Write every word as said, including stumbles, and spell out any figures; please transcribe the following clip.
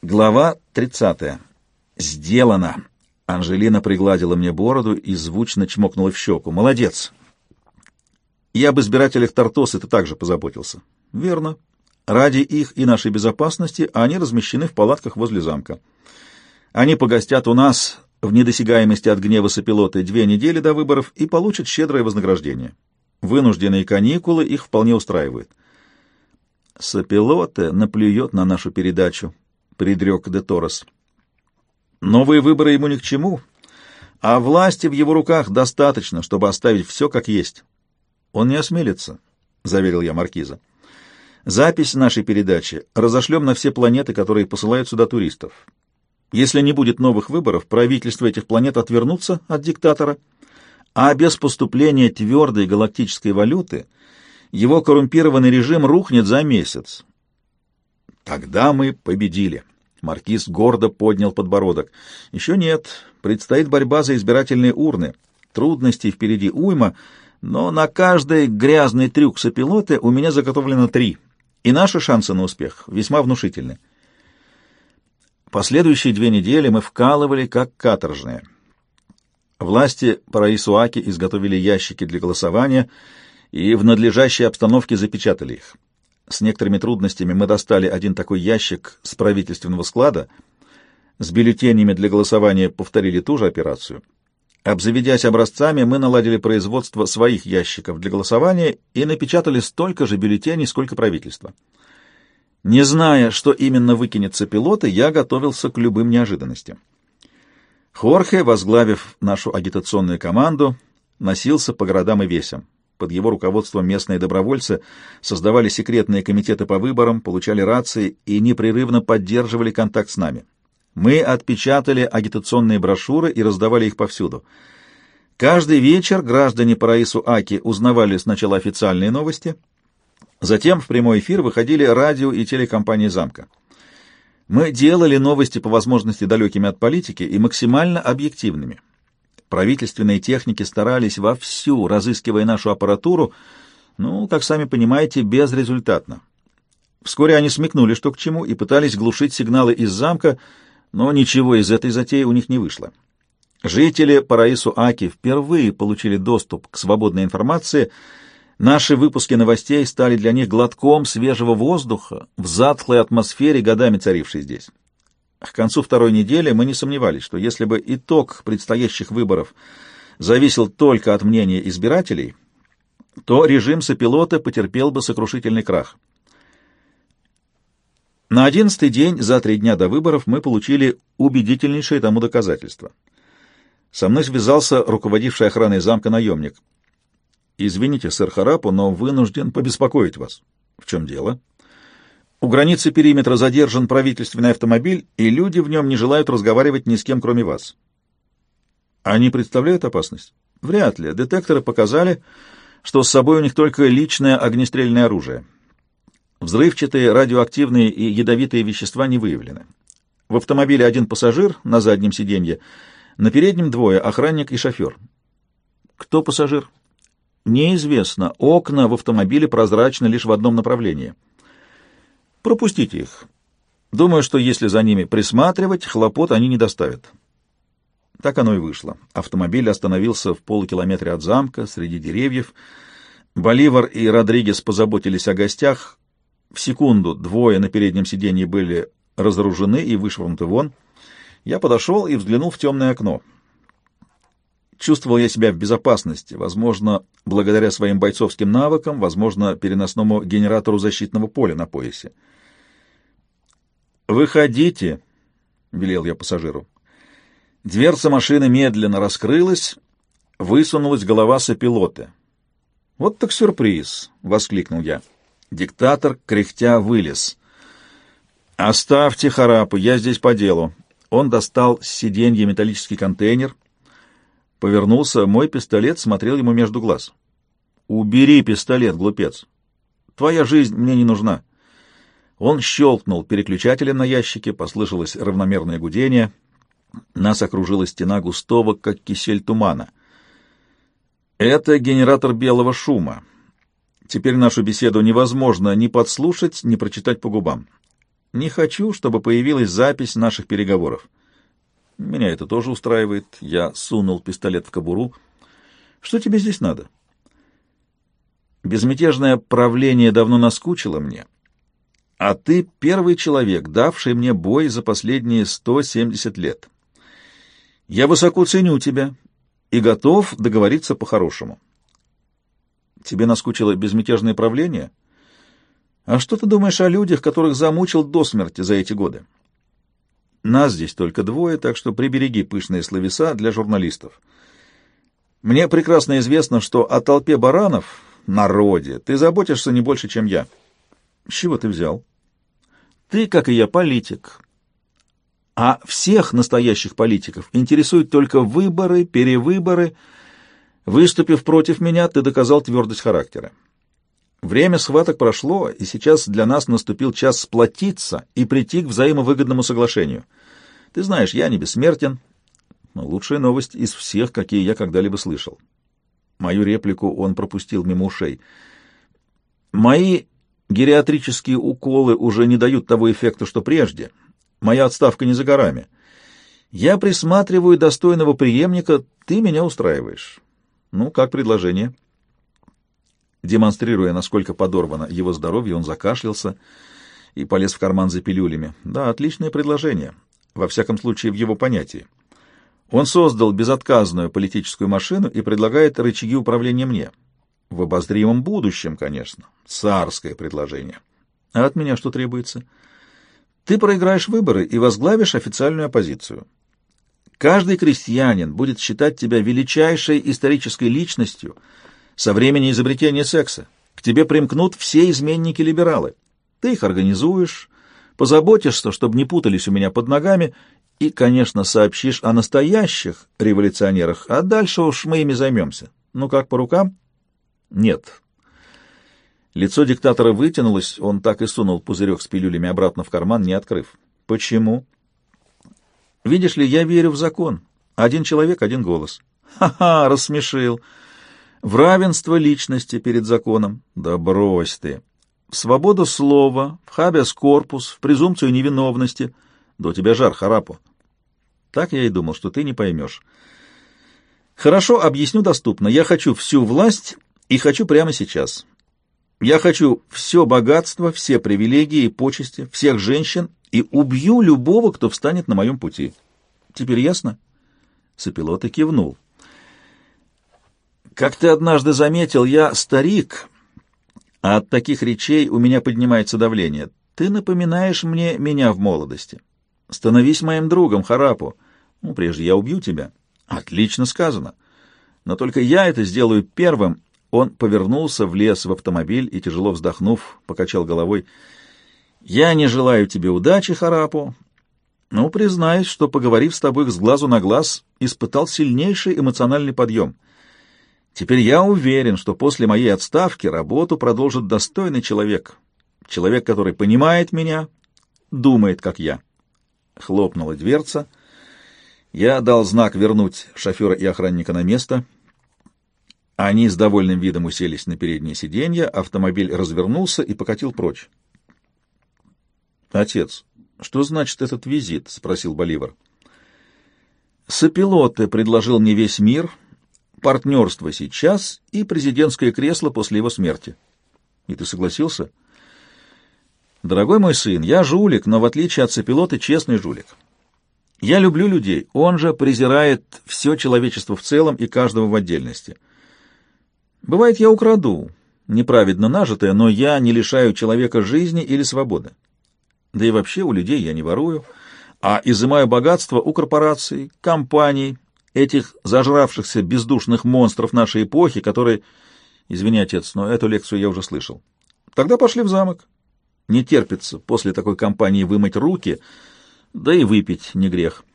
Глава тридцатая. Сделано. Анжелина пригладила мне бороду и звучно чмокнула в щеку. Молодец. Я об избирателях Тартосы ты также позаботился. Верно. Ради их и нашей безопасности они размещены в палатках возле замка. Они погостят у нас в недосягаемости от гнева сопилоты две недели до выборов и получат щедрое вознаграждение. Вынужденные каникулы их вполне устраивают. Сопилоте наплюет на нашу передачу, предрек де Торрес. Новые выборы ему ни к чему, а власти в его руках достаточно, чтобы оставить все как есть. Он не осмелится, — заверил я маркиза. Запись нашей передачи разошлем на все планеты, которые посылают сюда туристов. Если не будет новых выборов, правительства этих планет отвернутся от диктатора, а без поступления твердой галактической валюты его коррумпированный режим рухнет за месяц. Тогда мы победили. Маркиз гордо поднял подбородок. Еще нет, предстоит борьба за избирательные урны. Трудностей впереди уйма, но на каждый грязный трюк сопилоты у меня заготовлено три, и наши шансы на успех весьма внушительны. Последующие две недели мы вкалывали как каторжные. Власти Параисуаки изготовили ящики для голосования и в надлежащей обстановке запечатали их. С некоторыми трудностями мы достали один такой ящик с правительственного склада. С бюллетенями для голосования повторили ту же операцию. Обзаведясь образцами, мы наладили производство своих ящиков для голосования и напечатали столько же бюллетеней, сколько правительство. Не зная, что именно выкинется пилоты, я готовился к любым неожиданностям. Хорхе, возглавив нашу агитационную команду, носился по городам и весям. Под его руководством местные добровольцы создавали секретные комитеты по выборам, получали рации и непрерывно поддерживали контакт с нами. Мы отпечатали агитационные брошюры и раздавали их повсюду. Каждый вечер граждане Параисуаки узнавали сначала официальные новости, затем в прямой эфир выходили радио и телекомпании замка. Мы делали новости по возможности далекими от политики и максимально объективными. Правительственные техники старались вовсю, разыскивая нашу аппаратуру, ну, как сами понимаете, безрезультатно. Вскоре они смекнули, что к чему, и пытались глушить сигналы из замка, но ничего из этой затеи у них не вышло. Жители Параисуаки впервые получили доступ к свободной информации. Наши выпуски новостей стали для них глотком свежего воздуха в затхлой атмосфере, годами царившей здесь. К концу второй недели мы не сомневались, что если бы итог предстоящих выборов зависел только от мнения избирателей, то режим сопилота потерпел бы сокрушительный крах. На одиннадцатый день, за три дня до выборов, мы получили убедительнейшее тому доказательство. Со мной связался руководивший охраной замка наемник. «Извините, сэр Харапу, но вынужден побеспокоить вас». «В чем дело?» «У границы периметра задержан правительственный автомобиль, и люди в нем не желают разговаривать ни с кем, кроме вас». «Они представляют опасность?» «Вряд ли. Детекторы показали, что с собой у них только личное огнестрельное оружие. Взрывчатые, радиоактивные и ядовитые вещества не выявлены. В автомобиле один пассажир на заднем сиденье, на переднем двое, охранник и шофер». «Кто пассажир?» «Неизвестно. Окна в автомобиле прозрачны лишь в одном направлении». «Пропустите их. Думаю, что если за ними присматривать, хлопот они не доставят». Так оно и вышло. Автомобиль остановился в полукилометре от замка, среди деревьев. Боливар и Родригес позаботились о гостях. В секунду двое на переднем сиденье были разоружены и вышвырнуты вон. Я подошел и взглянул в темное окно. Чувствовал я себя в безопасности, возможно, благодаря своим бойцовским навыкам, возможно, переносному генератору защитного поля на поясе. «Выходите», — велел я пассажиру. Дверца машины медленно раскрылась, высунулась голова сопилоты. «Вот так сюрприз!» — воскликнул я. Диктатор, кряхтя, вылез. «Оставьте Харапу, я здесь по делу». Он достал с сиденья металлический контейнер, повернулся, мой пистолет смотрел ему между глаз. «Убери пистолет, глупец! Твоя жизнь мне не нужна!» Он щелкнул переключателем на ящике, послышалось равномерное гудение. Нас окружила стена густого, как кисель, тумана. «Это генератор белого шума. Теперь нашу беседу невозможно ни подслушать, ни прочитать по губам. Не хочу, чтобы появилась запись наших переговоров. Меня это тоже устраивает. Я сунул пистолет в кобуру. Что тебе здесь надо? Безмятежное правление давно наскучило мне, а ты первый человек, давший мне бой за последние сто семьдесят лет. Я высоко ценю тебя и готов договориться по-хорошему. Тебе наскучило безмятежное правление? А что ты думаешь о людях, которых замучил до смерти за эти годы? Нас здесь только двое, так что прибереги пышные словеса для журналистов. Мне прекрасно известно, что о толпе баранов, народе, ты заботишься не больше, чем я. С чего ты взял? Ты, как и я, политик. А всех настоящих политиков интересуют только выборы, перевыборы. Выступив против меня, ты доказал твердость характера. Время схваток прошло, и сейчас для нас наступил час сплотиться и прийти к взаимовыгодному соглашению. Ты знаешь, я не бессмертен. Лучшая новость из всех, какие я когда-либо слышал. Мою реплику он пропустил мимо ушей. Мои гериатрические уколы уже не дают того эффекта, что прежде. Моя отставка не за горами. Я присматриваю достойного преемника, ты меня устраиваешь. Ну, как предложение?» Демонстрируя, насколько подорвано его здоровье, он закашлялся и полез в карман за пилюлями. Да, отличное предложение, во всяком случае в его понятии. Он создал безотказную политическую машину и предлагает рычаги управления мне. В обозримом будущем, конечно. Царское предложение. А от меня что требуется? Ты проиграешь выборы и возглавишь официальную оппозицию. Каждый крестьянин будет считать тебя величайшей исторической личностью со времени изобретения секса. К тебе примкнут все изменники-либералы. Ты их организуешь, позаботишься, чтобы не путались у меня под ногами, и, конечно, сообщишь о настоящих революционерах, а дальше уж мы ими займемся. Ну как, по рукам? Нет. Лицо диктатора вытянулось, он так и сунул пузырек с пилюлями обратно в карман, не открыв. Почему? Видишь ли, я верю в закон. Один человек, один голос. Ха-ха, рассмешил. В равенство личности перед законом. Да брось ты. В свободу слова, в хабеас корпус, в презумпцию невиновности. Да у тебя жар, Харапо. Так я и думал, что ты не поймешь. Хорошо, объясню доступно. Я хочу всю власть и хочу прямо сейчас. Я хочу все богатство, все привилегии и почести, всех женщин и убью любого, кто встанет на моем пути. Теперь ясно? Сопилота кивнул. Как ты однажды заметил, я старик, а от таких речей у меня поднимается давление. Ты напоминаешь мне меня в молодости. Становись моим другом, Харапо. Ну, прежде я убью тебя. Отлично сказано. Но только я это сделаю первым. Он повернулся, влез в автомобиль и, тяжело вздохнув, покачал головой. Я не желаю тебе удачи, Харапо. Но признаюсь, что, поговорив с тобой с глазу на глаз, испытал сильнейший эмоциональный подъем. Теперь я уверен, что после моей отставки работу продолжит достойный человек. Человек, который понимает меня, думает, как я. Хлопнула дверца. Я дал знак вернуть шофера и охранника на место. Они с довольным видом уселись на переднее сиденье, автомобиль развернулся и покатил прочь. «Отец, что значит этот визит?» — спросил Боливар. «Сопилоте предложил мне весь мир, партнерство сейчас и президентское кресло после его смерти. И ты согласился?» «Дорогой мой сын, я жулик, но в отличие от Сопилоте честный жулик. Я люблю людей, он же презирает все человечество в целом и каждого в отдельности. Бывает, я украду, неправедно нажитое, но я не лишаю человека жизни или свободы. Да и вообще у людей я не ворую, а изымаю богатство у корпораций, компаний, этих зажравшихся бездушных монстров нашей эпохи, которые... Извини, отец, но эту лекцию я уже слышал. Тогда пошли в замок. Не терпится после такой кампании вымыть руки, да и выпить не грех».